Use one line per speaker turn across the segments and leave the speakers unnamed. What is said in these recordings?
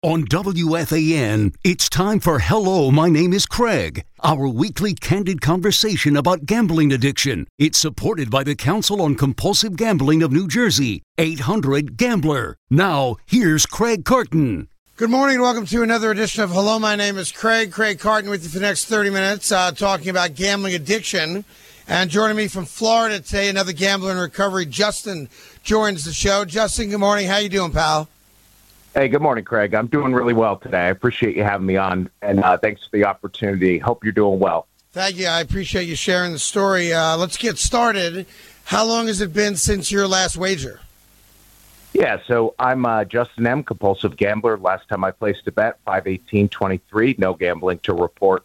On WFAN, it's time for Hello, My Name is Craig, our weekly candid conversation about gambling addiction. It's supported by the Council on Compulsive Gambling of New Jersey, 800-GAMBLER. Now, here's Craig Carton.
Good morning and welcome to another edition of Hello, My Name is Craig. Craig Carton with you for the next 30 minutes talking about gambling addiction. And joining me from Florida today, another gambler in recovery, Justin, joins the show. Justin, good morning. How you doing, pal?
Hey, good morning, Craig. I'm doing really well today. I appreciate you having me on, and thanks for the opportunity. Hope you're doing well.
Thank you. I appreciate you sharing the story. Let's get started. How long has it been since your last wager?
Yeah, so I'm Justin M., compulsive gambler. Last time I placed a bet, 5/18/23, no gambling to report.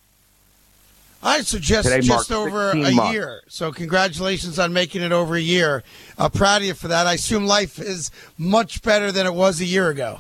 I suggest
Today
just over a
months.
year. So congratulations on making it over a year. Proud of you for that. I assume life is much better than it was a year ago.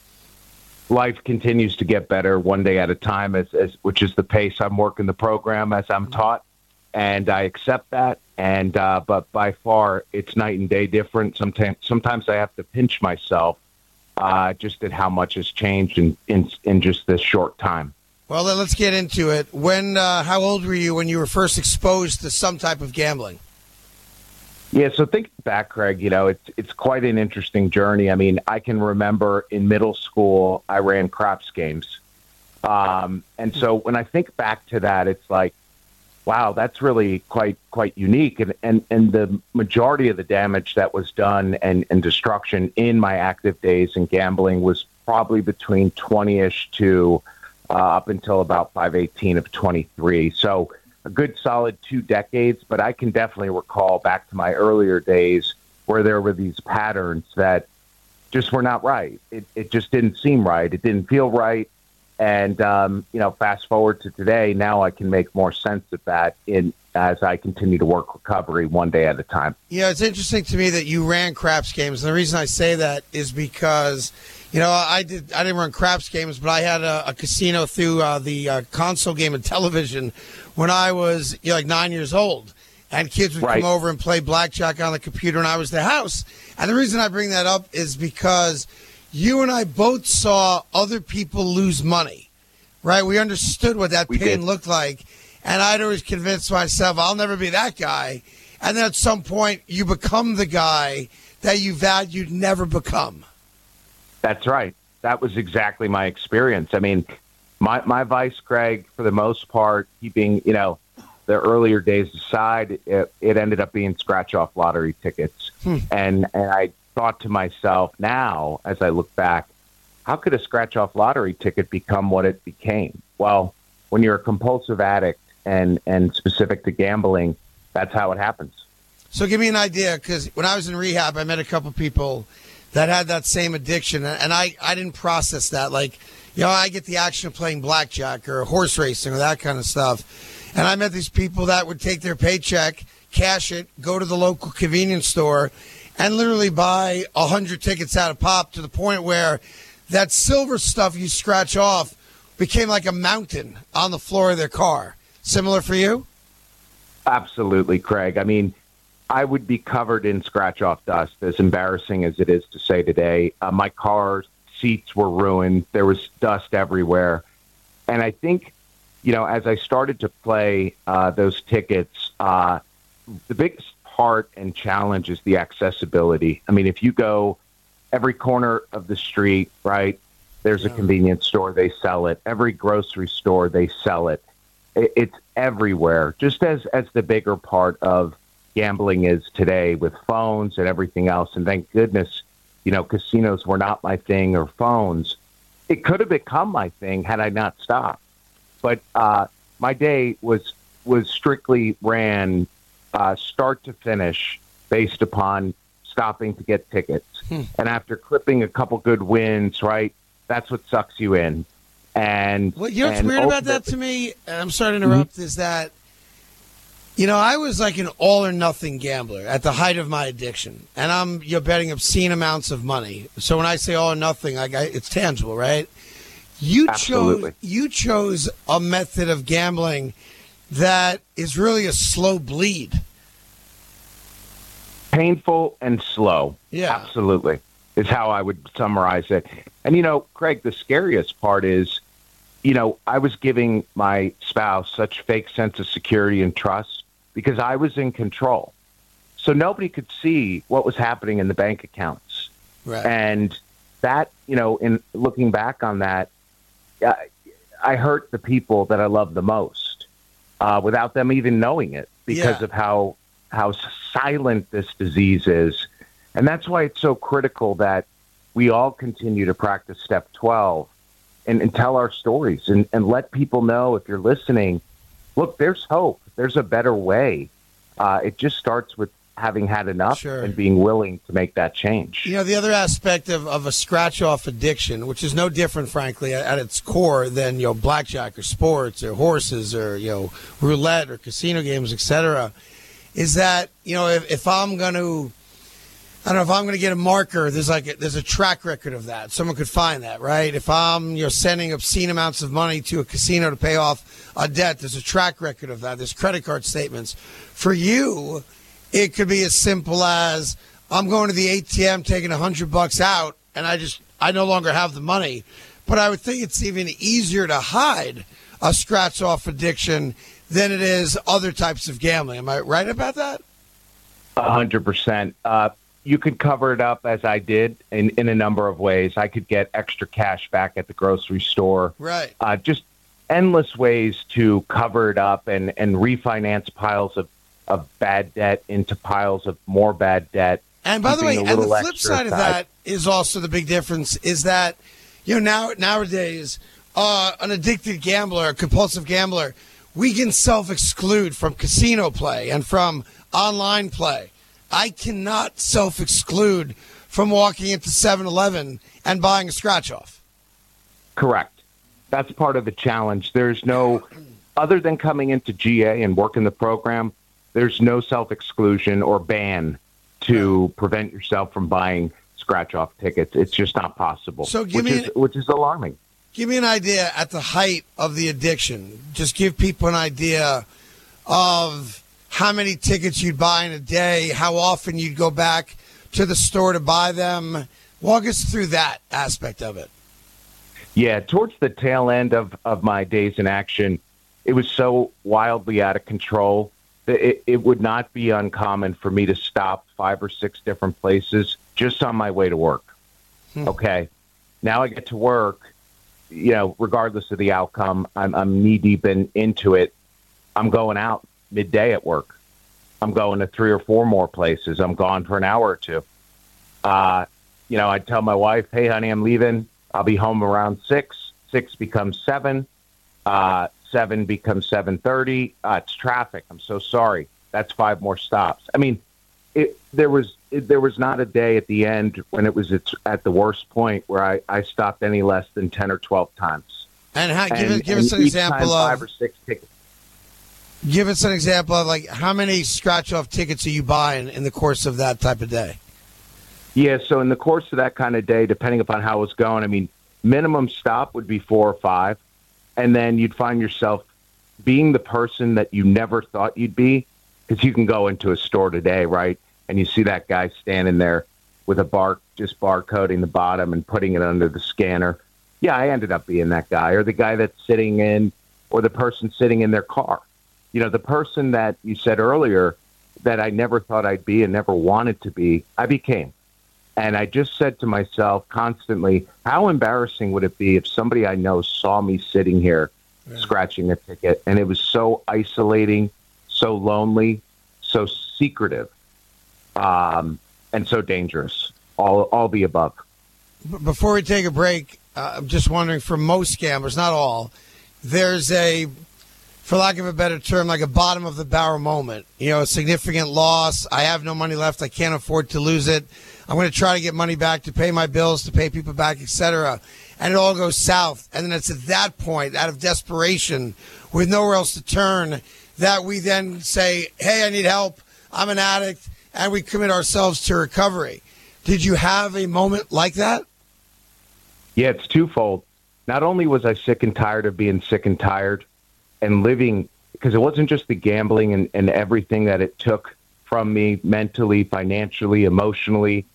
Life continues to get better one day at a time, as which is the pace I'm working the program as I'm taught, and I accept that. And but by far, it's night and day different. Sometimes I have to pinch myself just at how much has changed in just this short time.
Well, then let's get into it. How old were you when you were first exposed to some type of gambling?
Yeah, so thinking back, Craig, it's quite an interesting journey. I mean, I can remember in middle school, I ran craps games. And so when I think back to that, it's like, wow, that's really quite unique. And the majority of the damage that was done and destruction in my active days in gambling was probably between 20-ish to up until about 5/18/23. So a good solid 2 decades, but I can definitely recall back to my earlier days where there were these patterns that just were not right. It just didn't seem right. It didn't feel right. And, fast forward to today, now I can make more sense of that as I continue to work recovery one day at a time.
Yeah, it's interesting to me that you ran craps games. And the reason I say that is because, I didn't run craps games, but I had a casino through the console game and television when I was like 9 years old. And kids would come over and play blackjack on the computer, and I was the house. And the reason I bring that up is because you and I both saw other people lose money, right? We understood what that pain looked like. And I'd always convinced myself, I'll never be that guy. And then at some point, you become the guy that you vowed you'd never become.
That's right. That was exactly my experience. I mean, my vice, Craig, for the most part, keeping, the earlier days aside, it ended up being scratch-off lottery tickets. And I thought to myself now, as I look back, how could a scratch-off lottery ticket become what it became? Well, when you're a compulsive addict and specific to gambling, that's how it happens.
So give me an idea, because when I was in rehab, I met a couple people that had that same addiction, and I didn't process that. Like, I get the action of playing blackjack or horse racing or that kind of stuff. And I met these people that would take their paycheck, cash it, go to the local convenience store, and literally buy 100 tickets out of pop, to the point where that silver stuff you scratch off became like a mountain on the floor of their car. Similar for you?
Absolutely, Craig. I mean, I would be covered in scratch-off dust, as embarrassing as it is to say today. My car seats were ruined. There was dust everywhere. And I think, as I started to play those tickets, the biggest part and challenge is the accessibility. I mean, if you go every corner of the street, right, there's a convenience store, they sell it. Every grocery store, they sell it. It's everywhere, just as the bigger part of gambling is today with phones and everything else. And thank goodness, casinos were not my thing, or phones. It could have become my thing had I not stopped. But my day was strictly ran start to finish based upon stopping to get tickets. And after clipping a couple good wins, right, that's what sucks you in. And
what's weird about that to me, and I'm sorry to interrupt, is that, I was like an all or nothing gambler at the height of my addiction. And I'm betting obscene amounts of money. So when I say all or nothing, it's tangible, right? You chose a method of gambling that is really a slow bleed.
Painful and slow.
Yeah.
Absolutely. is how I would summarize it. And, Craig, the scariest part is, I was giving my spouse such fake sense of security and trust because I was in control. So nobody could see what was happening in the bank accounts.
Right.
And that, in looking back on that, I hurt the people that I love the most without them even knowing it because of how silent this disease is. And that's why it's so critical that we all continue to practice step 12 and tell our stories and let people know, if you're listening, look, there's hope. There's a better way. It just starts with having had enough and being willing to make that change.
The other aspect of a scratch-off addiction, which is no different, frankly, at its core than, blackjack or sports or horses or, roulette or casino games, etc., is that, if I'm going to, I don't know, if I'm going to get a marker, there's a track record of that. Someone could find that, right? If I'm sending obscene amounts of money to a casino to pay off a debt, there's a track record of that. There's credit card statements. For you, it could be as simple as I'm going to the ATM, taking $100 out, and I no longer have the money. But I would think it's even easier to hide a scratch-off addiction than it is other types of gambling. Am I right about that?
100%. You could cover it up as I did in a number of ways. I could get extra cash back at the grocery store.
Right.
Just endless ways to cover it up and refinance piles of bad debt into piles of more bad debt.
And by the way, and the flip side of that is also the big difference is that, nowadays, an addicted gambler, a compulsive gambler, we can self-exclude from casino play and from online play. I cannot self-exclude from walking into 7-Eleven and buying a scratch-off.
Correct. That's part of the challenge. There's no, other than coming into GA and working the program, there's no self-exclusion or ban to prevent yourself from buying scratch-off tickets. It's just not possible,
so
which is alarming.
Give me an idea at the height of the addiction. Just give people an idea of how many tickets you'd buy in a day, how often you'd go back to the store to buy them. Walk us through that aspect of it.
Yeah, towards the tail end of my days in action, it was so wildly out of control that it would not be uncommon for me to stop 5 or 6 different places just on my way to work. Okay. Now I get to work, regardless of the outcome, I'm knee-deep into it. I'm going out midday at work. I'm going to 3 or 4 more places. I'm gone for an hour or two. I tell my wife, hey, honey, I'm leaving. I'll be home around 6. 6 becomes 7. 7 becomes 7:30. It's traffic. I'm so sorry. That's 5 more stops. I mean, there was not a day at the end when it was at the worst point where I stopped any less than 10 or 12 times.
And give us an example of
5 or 6 tickets.
Give us an example of how many scratch-off tickets are you buying in the course of that type of day?
Yeah, so in the course of that kind of day, depending upon how it's going, minimum stop would be 4 or 5, and then you'd find yourself being the person that you never thought you'd be, because you can go into a store today, right, and you see that guy standing there with just barcoding the bottom and putting it under the scanner. Yeah, I ended up being that guy, or the guy that's or the person sitting in their car. The person that you said earlier that I never thought I'd be and never wanted to be, I became. And I just said to myself constantly, how embarrassing would it be if somebody I know saw me sitting here scratching a ticket? And it was so isolating, so lonely, so secretive, and so dangerous. All the above.
Before we take a break, I'm just wondering, for most gamblers, not all, there's for lack of a better term, like a bottom of the barrel moment. A significant loss. I have no money left. I can't afford to lose it. I'm going to try to get money back to pay my bills, to pay people back, etc. And it all goes south. And then it's at that point, out of desperation, with nowhere else to turn, that we then say, hey, I need help. I'm an addict. And we commit ourselves to recovery. Did you have a moment like that?
Yeah, it's twofold. Not only was I sick and tired of being sick and tired and living, because it wasn't just the gambling and everything that it took from me mentally, financially, emotionally,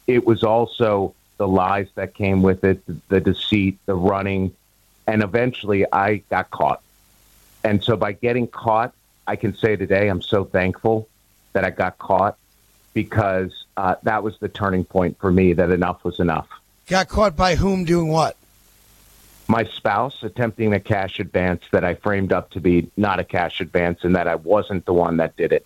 it was also the lies that came with it, the deceit, the running, and eventually I got caught. And so by getting caught, I can say today I'm so thankful that I got caught, because that was the turning point for me, that enough was enough.
Got caught by whom doing what?
My spouse attempting a cash advance that I framed up to be not a cash advance, and that I wasn't the one that did it.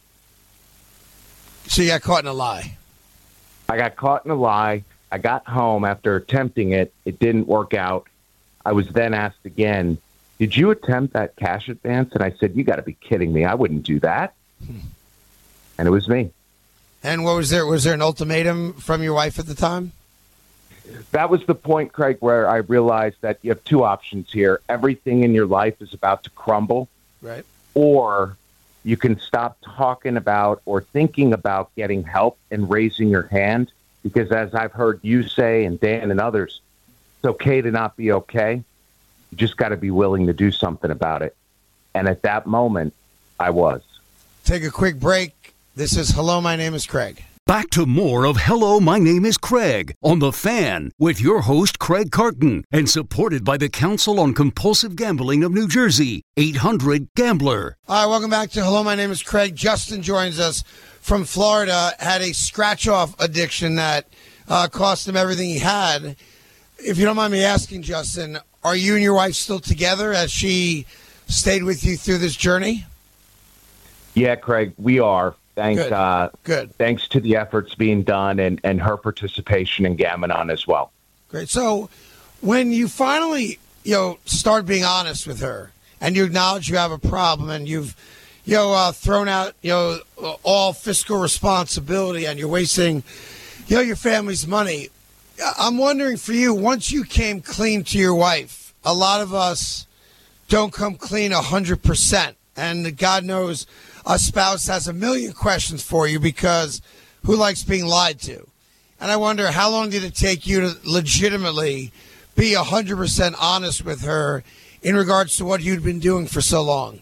So you got caught in a lie.
I got caught in a lie. I got home after attempting it. It didn't work out. I was then asked again, did you attempt that cash advance? And I said, you got to be kidding me. I wouldn't do that. And it was me.
And what was there? Was there an ultimatum from your wife at the time?
That was the point, Craig, where I realized that you have two options here. Everything in your life is about to crumble.
Right.
Or you can stop talking about or thinking about getting help and raising your hand. Because as I've heard you say, and Dan and others, it's okay to not be okay. You just got to be willing to do something about it. And at that moment, I was.
Take a quick break. This is Hello, My Name is Craig.
Back to more of Hello, My Name is Craig on The Fan with your host, Craig Carton, and supported by the Council on Compulsive Gambling of New Jersey, 800-GAMBLER.
All right, welcome back to Hello, My Name is Craig. Justin joins us from Florida, had a scratch-off addiction that cost him everything he had. If you don't mind me asking, Justin, are you and your wife still together? Has she stayed with you through this journey?
Yeah, Craig, we are.
Good.
Thanks to the efforts being done and her participation in Gam-Anon as well.
Great. So when you finally, start being honest with her and you acknowledge you have a problem and you've, thrown out, all fiscal responsibility and you're wasting, your family's money, I'm wondering for you, once you came clean to your wife, a lot of us don't come clean 100%. And God knows a spouse has a million questions for you because who likes being lied to? And I wonder, how long did it take you to legitimately be 100% honest with her in regards to what you'd been doing for so long?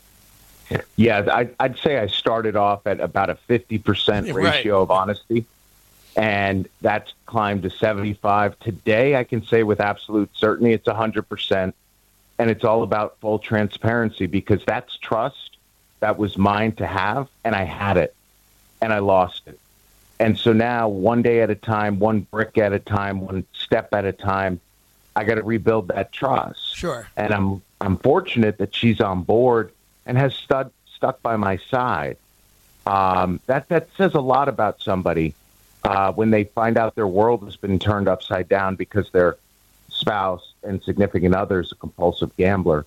Yeah, I'd say I started off at about a 50% ratio of honesty, and that's climbed to 75. Today, I can say with absolute certainty it's 100%, and it's all about full transparency because that's trust. That was mine to have, and I had it, and I lost it. And so now, one day at a time, one brick at a time, one step at a time, I got to rebuild that trust.
Sure.
And I'm fortunate that she's on board and has stuck by my side. That says a lot about somebody when they find out their world has been turned upside down because their spouse and significant other is a compulsive gambler.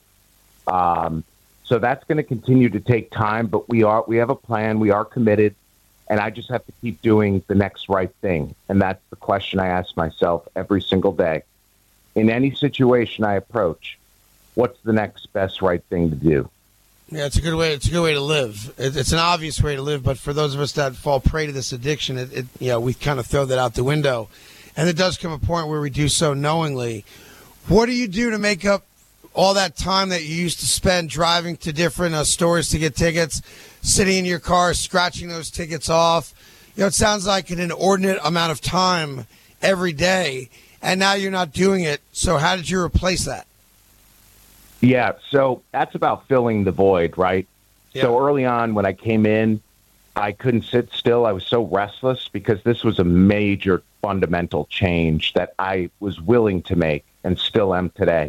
So that's going to continue to take time, but we have a plan. We are committed, and I just have to keep doing the next right thing. And that's the question I ask myself every single day. In any situation I approach, what's the next best right thing to do?
Yeah, it's a good way. It's a good way to live. It's an obvious way to live, but for those of us that fall prey to this addiction, we kind of throw that out the window. And it does come a point where we do so knowingly. What do you do to make up all that time that you used to spend driving to different stores to get tickets, sitting in your car, scratching those tickets off? It sounds like an inordinate amount of time every day, and now you're not doing it. So how did you replace that?
Yeah, so that's about filling the void, right? Yeah. So early on when I came in, I couldn't sit still. I was so restless because this was a major fundamental change that I was willing to make and still am today.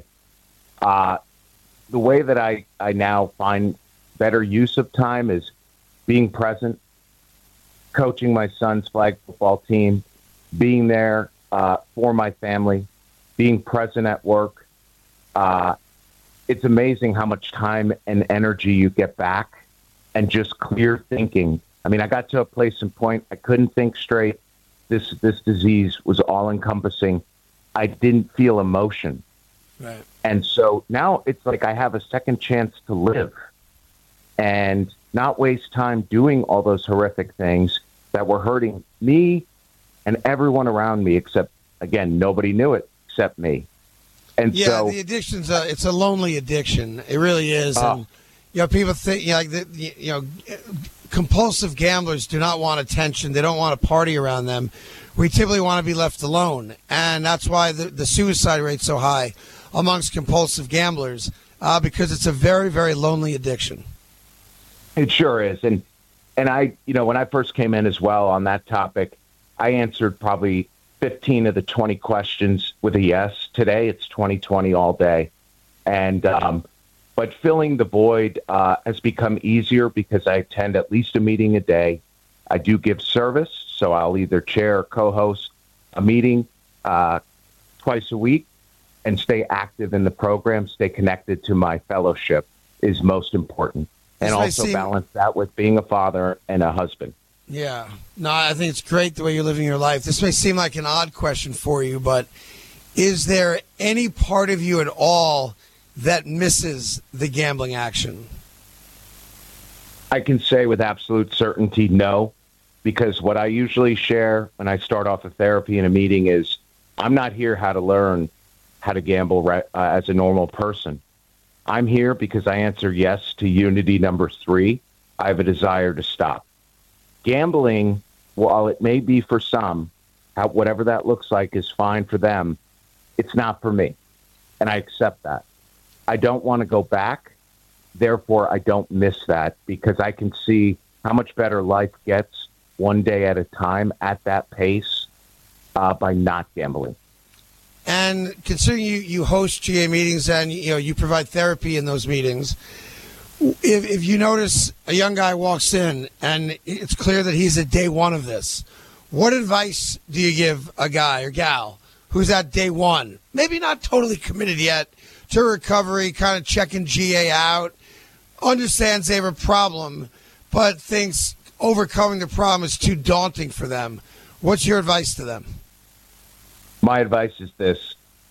The way that I now find better use of time is being present, coaching my son's flag football team, being there for my family, being present at work. It's amazing how much time and energy you get back and just clear thinking. I mean, I got to a place and point, I couldn't think straight. This disease was all-encompassing. I didn't feel emotion.
Right.
And so now it's like I have a second chance to live and not waste time doing all those horrific things that were hurting me and everyone around me, except, again, nobody knew it except me. And
yeah, so the addiction's it's a lonely addiction. It really is. And, people think compulsive gamblers do not want attention. They don't want a party around them. We typically want to be left alone, and that's why the suicide rate's so high amongst compulsive gamblers, because it's a very, very lonely addiction.
It sure is. And I, when I first came in as well on that topic, I answered probably 15 of the 20 questions with a yes. Today, it's 2020 all day. And, but filling the void has become easier because I attend at least a meeting a day. I do give service, so I'll either chair or co-host a meeting twice a week and stay active in the program, stay connected to my fellowship is most important. And also balance that with being a father and a husband.
Yeah. No, I think it's great the way you're living your life. This may seem like an odd question for you, but is there any part of you at all that misses the gambling action?
I can say with absolute certainty no, because what I usually share when I start off a therapy in a meeting is I'm not here to learn how to gamble as a normal person. I'm here because I answer yes to unity number 3. I have a desire to stop. Gambling, while it may be for some, whatever that looks like is fine for them, it's not for me. And I accept that. I don't want to go back. Therefore, I don't miss that because I can see how much better life gets one day at a time at that pace by not gambling.
And considering you host GA meetings and you provide therapy in those meetings, if you notice a young guy walks in and it's clear that he's at day one of this, what advice do you give a guy or gal who's at day one, maybe not totally committed yet to recovery, kind of checking GA out, understands they have a problem, but thinks overcoming the problem is too daunting for them? What's your advice to them?
My advice is this.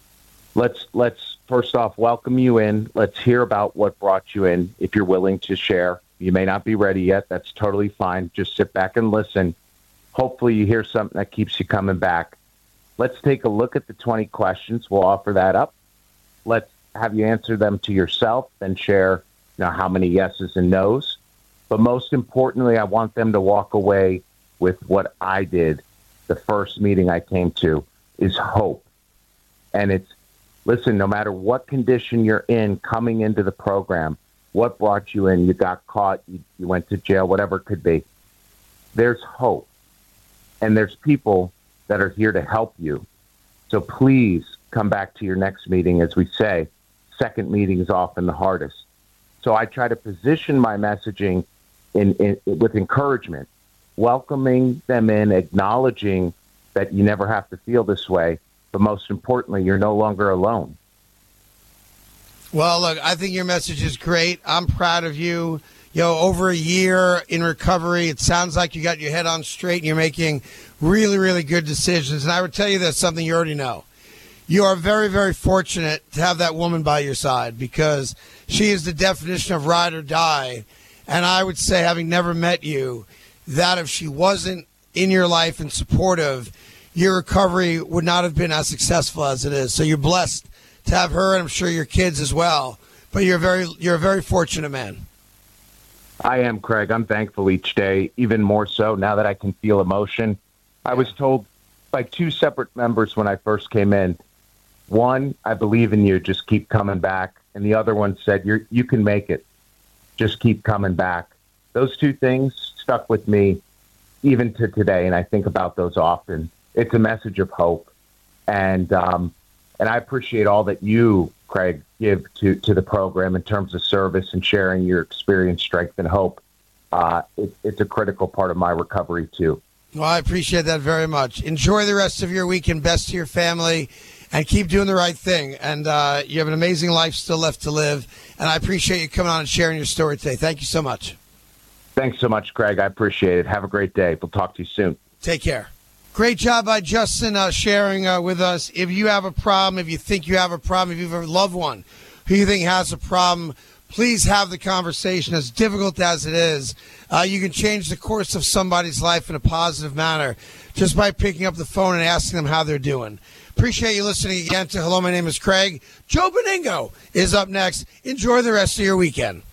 Let's first off welcome you in. Let's hear about what brought you in. If you're willing to share, you may not be ready yet. That's totally fine. Just sit back and listen. Hopefully you hear something that keeps you coming back. Let's take a look at the 20 questions. We'll offer that up. Let's have you answer them to yourself, then share how many yeses and nos. But most importantly, I want them to walk away with what I did the first meeting I came to, is hope. And it's, listen, no matter what condition you're in coming into the program, what brought you in, you got caught, you went to jail, whatever it could be, there's hope. And there's people that are here to help you. So please come back to your next meeting. As we say, second meeting is often the hardest. So I try to position my messaging with encouragement, welcoming them in, acknowledging that you never have to feel this way, but most importantly, you're no longer alone.
Well, look, I think your message is great. I'm proud of you. Over a year in recovery, it sounds like you got your head on straight and you're making really, really good decisions. And I would tell you that's something you already know. You are very, very fortunate to have that woman by your side because she is the definition of ride or die. And I would say, having never met you, that if she wasn't in your life and supportive, your recovery would not have been as successful as it is. So you're blessed to have her, and I'm sure your kids as well. But you're a very fortunate man.
I am, Craig. I'm thankful each day, even more so now that I can feel emotion. I was told by 2 separate members when I first came in, one, I believe in you, just keep coming back. And the other one said, you can make it. Just keep coming back. Those 2 things stuck with me even to today, and I think about those often. It's a message of hope. And I appreciate all that you, Craig, give to the program in terms of service and sharing your experience, strength, and hope. It's a critical part of my recovery, too.
Well, I appreciate that very much. Enjoy the rest of your weekend. Best to your family. And keep doing the right thing. And you have an amazing life still left to live. And I appreciate you coming on and sharing your story today. Thank you so much.
Thanks so much, Craig. I appreciate it. Have a great day. We'll talk to you soon.
Take care. Great job by Justin sharing with us. If you have a problem, if you think you have a problem, if you have a loved one who you think has a problem, please have the conversation. As difficult as it is, you can change the course of somebody's life in a positive manner just by picking up the phone and asking them how they're doing. Appreciate you listening again to Hello, My Name is Craig. Joe Beningo is up next. Enjoy the rest of your weekend.